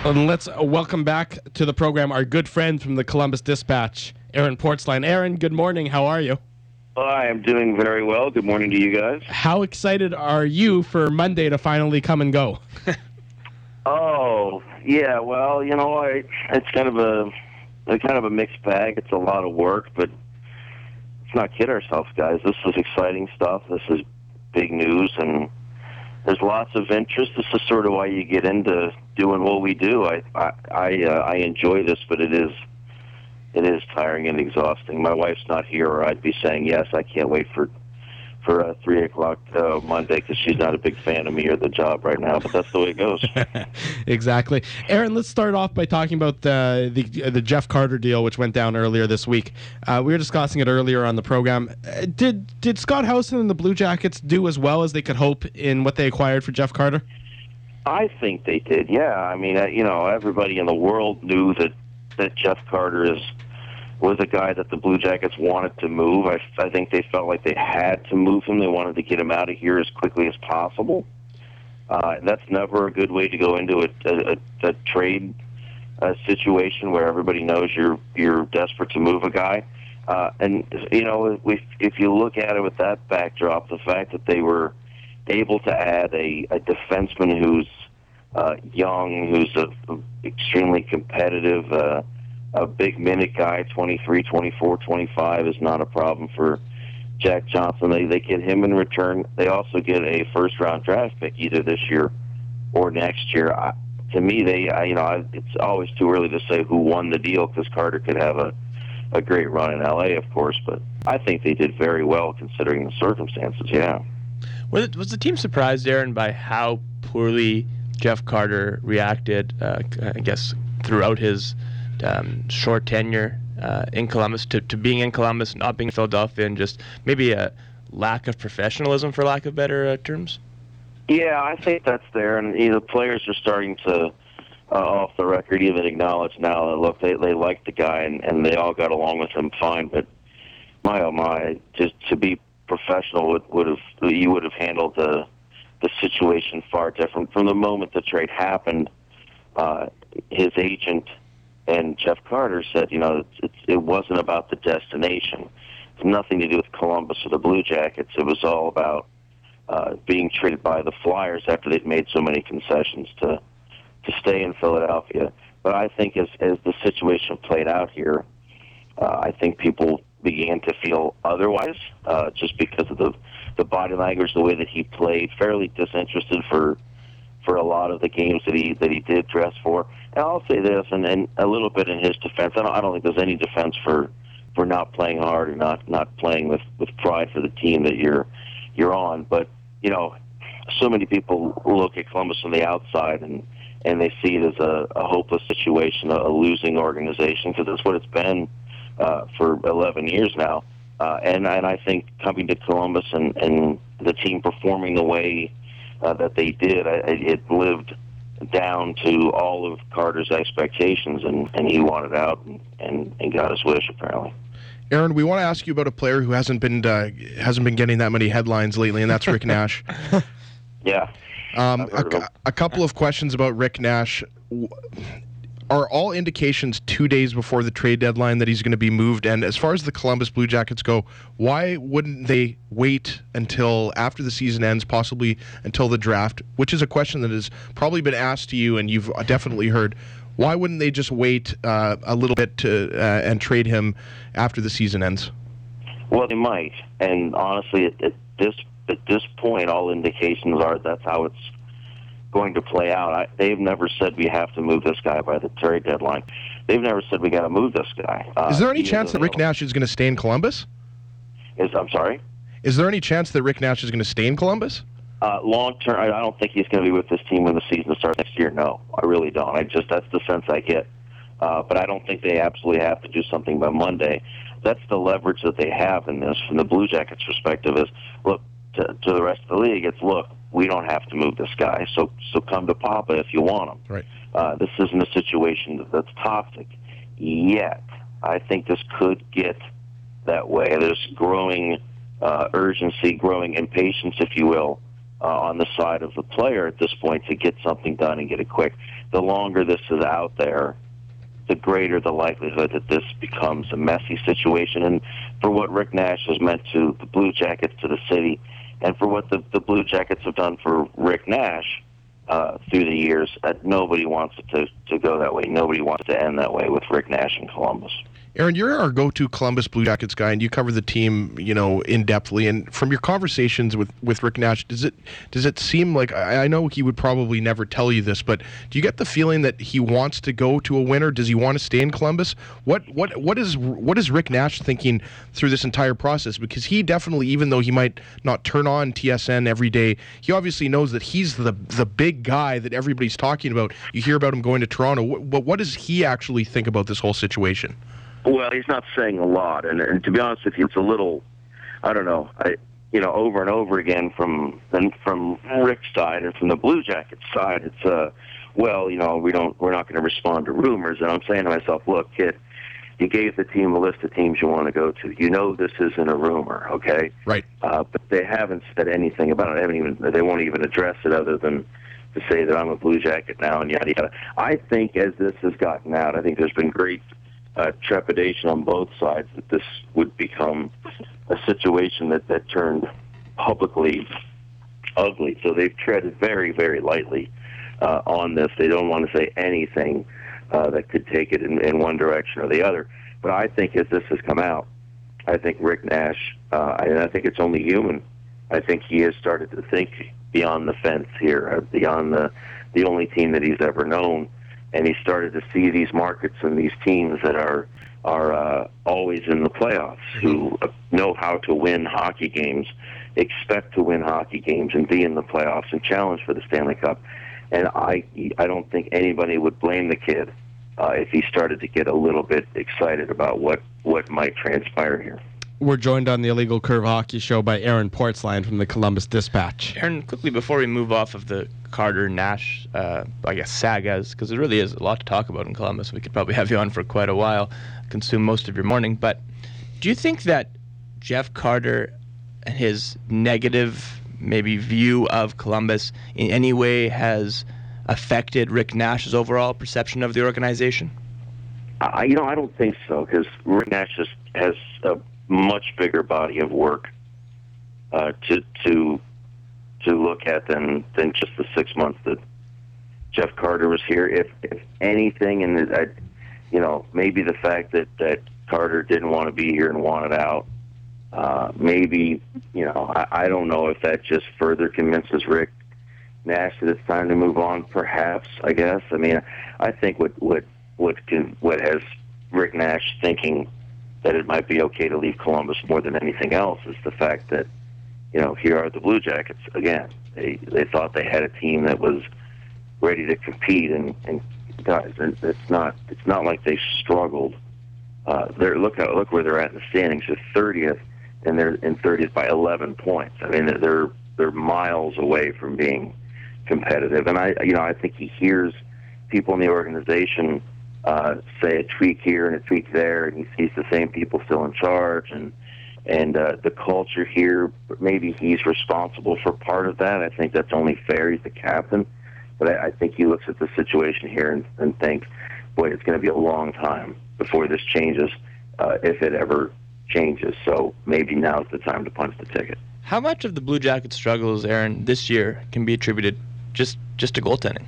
And let's welcome back to the program our good friend from the Columbus Dispatch, Aaron Portzline. Aaron, good morning. How are you? I am doing very well. Good morning to you guys. How excited are you for Monday to finally come and go? Oh, yeah. Well, it's kind of a mixed bag. It's a lot of work, but let's not kid ourselves, guys. This is exciting stuff. This is big news, and there's lots of interest. This is sort of why you get into doing what we do. I enjoy this, but it is tiring and exhausting. My wife's not here, or I'd be saying yes. I can't wait for 3 o'clock Monday because she's not a big fan of me or the job right now. But that's the way it goes. Exactly. Aaron, let's start off by talking about the Jeff Carter deal, which went down earlier this week. We were discussing it earlier on the program. Did Scott Howson and the Blue Jackets do as well as they could hope in what they acquired for Jeff Carter? I think they did. Yeah. I mean, everybody in the world knew that Jeff Carter was a guy that the Blue Jackets wanted to move. I think they felt like they had to move him. They wanted to get him out of here as quickly as possible. That's never a good way to go into a trade situation where everybody knows you're desperate to move a guy. And if you look at it with that backdrop, the fact that they were able to add a defenseman who's young, who's extremely competitive, a big minute guy, 23, 24, 25 is not a problem for Jack Johnson. They get him in return. They also get a first-round draft pick either this year or next year. To me, it's always too early to say who won the deal because Carter could have a great run in L.A., of course, but I think they did very well considering the circumstances, yeah. Was the team surprised, Aaron, by how poorly Jeff Carter reacted, I guess, throughout his short tenure in Columbus to being in Columbus, not being in Philadelphia, and just maybe a lack of professionalism, for lack of better terms? Yeah, I think that's there, and the players are starting to, off the record, even acknowledge now that, look, they liked the guy, and they all got along with him fine, but my oh my, just to be professional you would have handled the situation far different. From the moment the trade happened, his agent and Jeff Carter said, it wasn't about the destination. It's nothing to do with Columbus or the Blue Jackets. It was all about being treated by the Flyers after they'd made so many concessions to stay in Philadelphia. But I think as the situation played out here, I think people began to feel otherwise, just because of the body language, the way that he played, fairly disinterested for a lot of the games that he did dress for. And I'll say this, and a little bit in his defense, I don't think there's any defense for not playing hard or not playing with pride for the team that you're on. But so many people look at Columbus from the outside and they see it as a hopeless situation, a losing organization, because that's what it's been for 11 years now. And I think coming to Columbus and the team performing the way that they did, it lived down to all of Carter's expectations, and he wanted out and got his wish, apparently. Aaron, we want to ask you about a player who hasn't been getting that many headlines lately, and that's Rick Nash. Yeah. A couple of questions about Rick Nash. Are all indications 2 days before the trade deadline that he's going to be moved? And as far as the Columbus Blue Jackets go, why wouldn't they wait until after the season ends, possibly until the draft, which is a question that has probably been asked to you and you've definitely heard. Why wouldn't they just wait a little bit and trade him after the season ends? Well, they might. And honestly, at this point, all indications are that's how it's going to play out. They've never said we have to move this guy by the trade deadline. They've never said we got to move this guy. Is there any chance that Rick Nash is going to stay in Columbus? I'm sorry? Is there any chance that Rick Nash is going to stay in Columbus? Long term, I don't think he's going to be with this team when the season starts next year. No, I really don't. That's the sense I get. But I don't think they absolutely have to do something by Monday. That's the leverage that they have in this from the Blue Jackets' perspective is, look, to the rest of the league, it's, look, we don't have to move this guy, so come to Papa if you want him. Right. This isn't a situation that's toxic yet. I think this could get that way. There's growing urgency, growing impatience, if you will, on the side of the player at this point to get something done and get it quick. the longer this is out there, the greater the likelihood that this becomes a messy situation. And for what Rick Nash has meant to the Blue Jackets, to the city, and for what the Blue Jackets have done for Rick Nash through the years, nobody wants it to go that way. Nobody wants to end that way with Rick Nash in Columbus. Aaron, you're our go-to Columbus Blue Jackets guy, and you cover the team, in-depthly. And from your conversations with Rick Nash, does it seem like, I know he would probably never tell you this, but do you get the feeling that he wants to go to a winner? Does he want to stay in Columbus? What is Rick Nash thinking through this entire process? Because he definitely, even though he might not turn on TSN every day, he obviously knows that he's the big guy that everybody's talking about. You hear about him going to Toronto, but what does he actually think about this whole situation? Well, he's not saying a lot, and to be honest with you, it's a little, I don't know, over and over again from Rick's side and from the Blue Jackets side, it's we're not going to respond to rumors. And I'm saying to myself, look, kid, you gave the team a list of teams you want to go to. You know this isn't a rumor, okay? Right. But they haven't said anything about it. They won't even address it other than to say that I'm a Blue Jacket now and yada yada. I think as this has gotten out, I think there's been great trepidation on both sides that this would become a situation that turned publicly ugly. So they've treaded very, very lightly on this. They don't want to say anything that could take it in one direction or the other. But I think as this has come out, I think Rick Nash, and I think it's only human, I think he has started to think beyond the fence here, beyond the only team that he's ever known. And he started to see these markets and these teams that are always in the playoffs, who know how to win hockey games, expect to win hockey games, and be in the playoffs and challenge for the Stanley Cup. And I don't think anybody would blame the kid if he started to get a little bit excited about what might transpire here. We're joined on the Illegal Curve Hockey Show by Aaron Portzline from the Columbus Dispatch. Aaron, quickly before we move off of the Carter-Nash, sagas, because there really is a lot to talk about in Columbus. We could probably have you on for quite a while, consume most of your morning. But do you think that Jeff Carter and his negative, maybe, view of Columbus in any way has affected Rick Nash's overall perception of the organization? I don't think so, because Rick Nash has a much bigger body of work to look at than just the 6 months that Jeff Carter was here. If anything, and maybe the fact that Carter didn't want to be here and wanted out, maybe I don't know if that just further convinces Rick Nash that it's time to move on. Perhaps, I guess. I mean, I think what has Rick Nash thinking that it might be okay to leave Columbus more than anything else is the fact that, here are the Blue Jackets again. They thought they had a team that was ready to compete, and guys, it's not like they struggled. Look where they're at in the standings. They're 30th, and they're in 30th by 11 points. I mean, they're miles away from being competitive. And I think he hears people in the organization say a tweak here and a tweak there, and he sees the same people still in charge, and the culture here. Maybe he's responsible for part of that. I think that's only fair. He's the captain, but I think he looks at the situation here and thinks, boy, it's going to be a long time before this changes, if it ever changes. So maybe now's the time to punch the ticket. How much of the Blue Jackets' struggles, Aaron, this year can be attributed just to goaltending?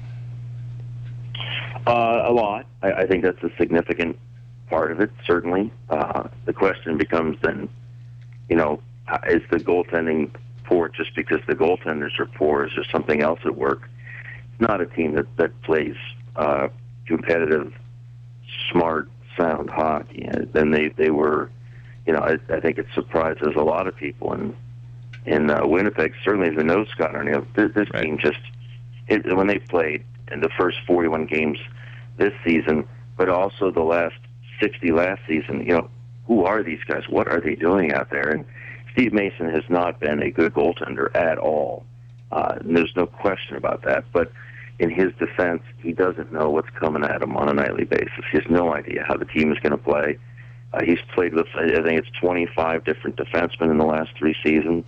A lot. I think that's a significant part of it, certainly. The question becomes then, is the goaltending poor just because the goaltenders are poor? Is there something else at work? It's not a team that plays competitive, smart, sound hockey. And then they were, I think it surprises a lot of people. In Winnipeg, certainly the nose Scott this right. team just, when they played in the first 41 games this season, but also the last 60 last season, who are these guys? What are they doing out there? And Steve Mason has not been a good goaltender at all. And there's no question about that. But in his defense, he doesn't know what's coming at him on a nightly basis. He has no idea how the team is going to play. He's played with, I think it's 25 different defensemen in the last 3 seasons.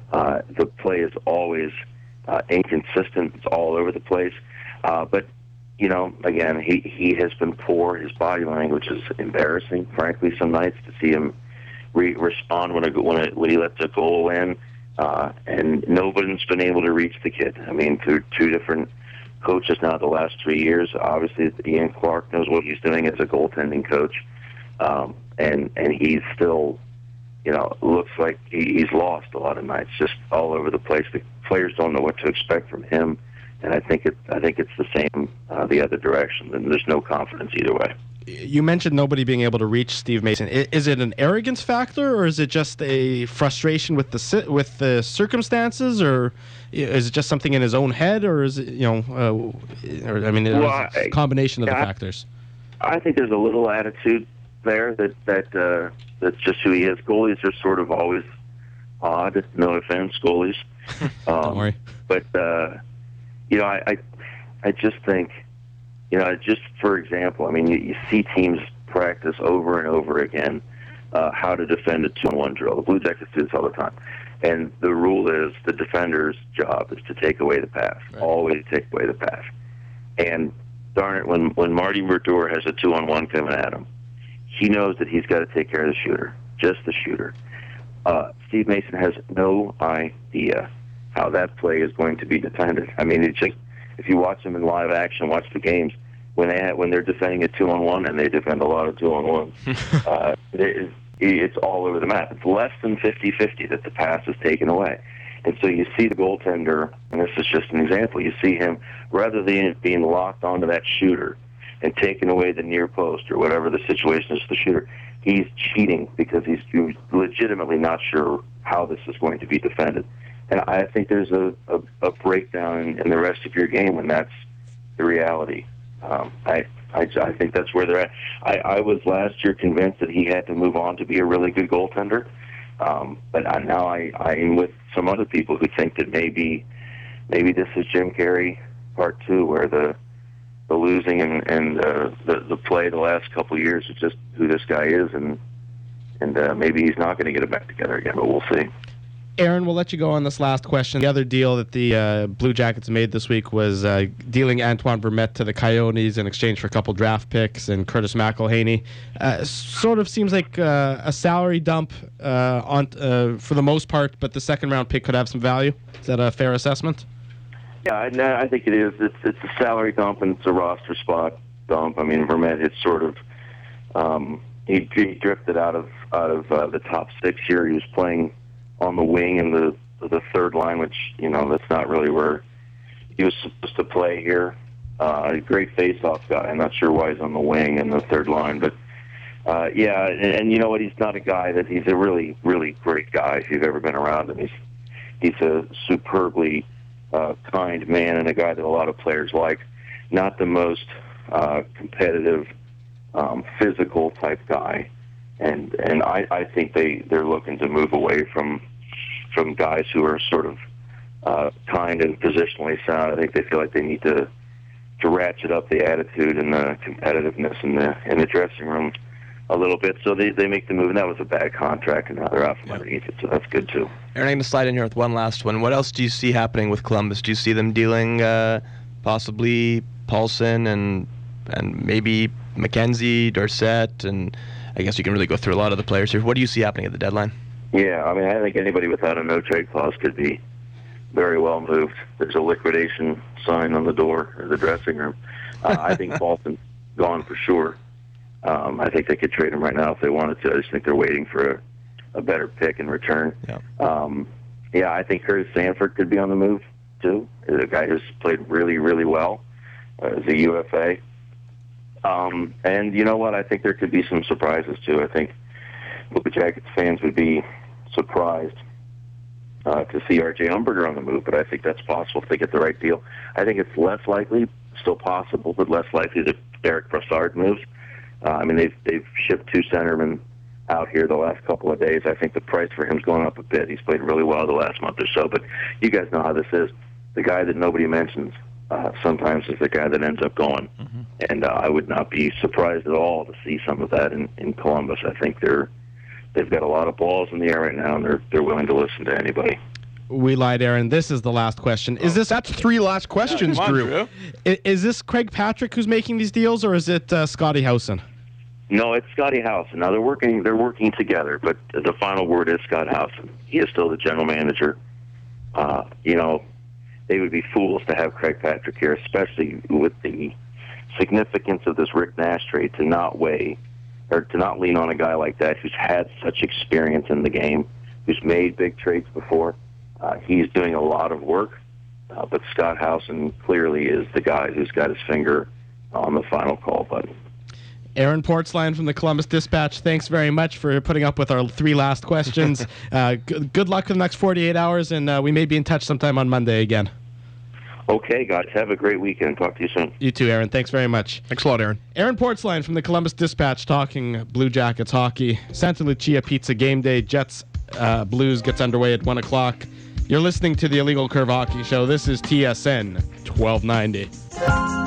The play is always inconsistent. It's all over the place. But again, he has been poor. His body language is embarrassing, frankly, some nights to see him respond when he lets a goal in. And nobody's been able to reach the kid. I mean, through two different coaches now the last 3 years. Obviously, Ian Clark knows what he's doing as a goaltending coach. And he's still, looks like he's lost a lot of nights, just all over the place. The players don't know what to expect from him. And I think it's the same the other direction. And there's no confidence either way. You mentioned nobody being able to reach Steve Mason. Is it an arrogance factor, or is it just a frustration with the circumstances, or is it just something in his own head, or is it a combination of the factors? I think there's a little attitude there that's just who he is. Goalies are sort of always odd. No offense, goalies. Don't worry. But I just think. Just for example, I mean, you see teams practice over and over again how to defend a 2-on-1 drill. The Blue Jackets do this all the time. And the rule is the defender's job is to take away the pass, always take away the pass. And darn it, when Marty Brodeur has a 2-on-1 coming at him, he knows that he's got to take care of the shooter, just the shooter. Steve Mason has no idea how that play is going to be defended. I mean, it's just, if you watch them in live action, watch the games, when they're defending a 2-on-1, and they defend a lot of 2-on-1s, it's all over the map. It's less than 50-50 that the pass is taken away. And so you see the goaltender, and this is just an example, you see him, rather than it being locked onto that shooter and taking away the near post or whatever the situation is for the shooter, he's cheating because he's legitimately not sure how this is going to be defended. And I think there's a breakdown in the rest of your game when that's the reality. I think that's where they're at. I was last year convinced that he had to move on to be a really good goaltender. But now I'm with some other people who think that maybe this is Jim Carrey Part 2, where the losing and the play the last couple of years is just who this guy is, and maybe he's not going to get it back together again, but we'll see. Aaron, we'll let you go on this last question. The other deal that the Blue Jackets made this week was dealing Antoine Vermette to the Coyotes in exchange for a couple draft picks and Curtis McElhaney. Sort of seems like a salary dump for the most part, but the second-round pick could have some value. Is that a fair assessment? Yeah, I think it is. It's a salary dump and it's a roster spot dump. I mean, Vermette had sort of he drifted out of the top six here. He was playing on the wing in the third line, which, that's not really where he was supposed to play here. A great face-off guy. I'm not sure why he's on the wing in the third line, but and you know what? He's not a guy that he's a really, really great guy if you've ever been around him. He's a superbly kind man and a guy that a lot of players like. Not the most competitive, physical type guy. And I think they're looking to move away from guys who are sort of kind and positionally sound. I think they feel like they need to ratchet up the attitude and the competitiveness in the dressing room a little bit. So they make the move, and that was a bad contract, and now they're out from underneath it, so that's good too. Aaron, I'm going to slide in here with one last one. What else do you see happening with Columbus? Do you see them dealing possibly Paulson and maybe McKenzie, Dorsett, and I guess you can really go through a lot of the players here. What do you see happening at the deadline? Yeah, I mean, I think anybody without a no-trade clause could be very well moved. There's a liquidation sign on the door of the dressing room. I think Paulson's gone for sure. I think they could trade him right now if they wanted to. I just think they're waiting for a better pick in return. Yeah. I think Curtis Sanford could be on the move, too. He's a guy who's played really, really well as a UFA. And you know what? I think there could be some surprises, too. I think Blue Jackets fans would be surprised to see R.J. Umberger on the move, but I think that's possible if they get the right deal. I think it's less likely, still possible, but less likely that Derek Brassard moves. I mean, they've shipped two centermen out here the last couple of days. I think the price for him's going up a bit. He's played really well the last month or so, but you guys know how this is. The guy that nobody mentions sometimes is the guy that ends up going. Mm-hmm. And I would not be surprised at all to see some of that in Columbus. I think they've got a lot of balls in the air right now, and they're willing to listen to anybody. We lied, Aaron. This is the last question. Is this That's 3 last questions, Come on, Drew. is this Craig Patrick who's making these deals, or is it Scotty Howson? No, it's Scotty Howson. Now they're working together, but the final word is Scott Howson. He is still the general manager. They would be fools to have Craig Patrick here, especially with the significance of this Rick Nash trade, to not lean on a guy like that who's had such experience in the game, who's made big trades before. He's doing a lot of work, but Scott Howson clearly is the guy who's got his finger on the final call button. Aaron Portzline from the Columbus Dispatch, thanks very much for putting up with our 3 last questions. Good luck for the next 48 hours, and we may be in touch sometime on Monday again. Okay, guys, have a great weekend. Talk to you soon. You too, Aaron. Thanks very much. Thanks a lot, Aaron. Aaron Portzline from the Columbus Dispatch talking Blue Jackets hockey. Santa Lucia Pizza game day. Jets Blues gets underway at 1 o'clock. You're listening to the Illegal Curve Hockey Show. This is TSN 1290.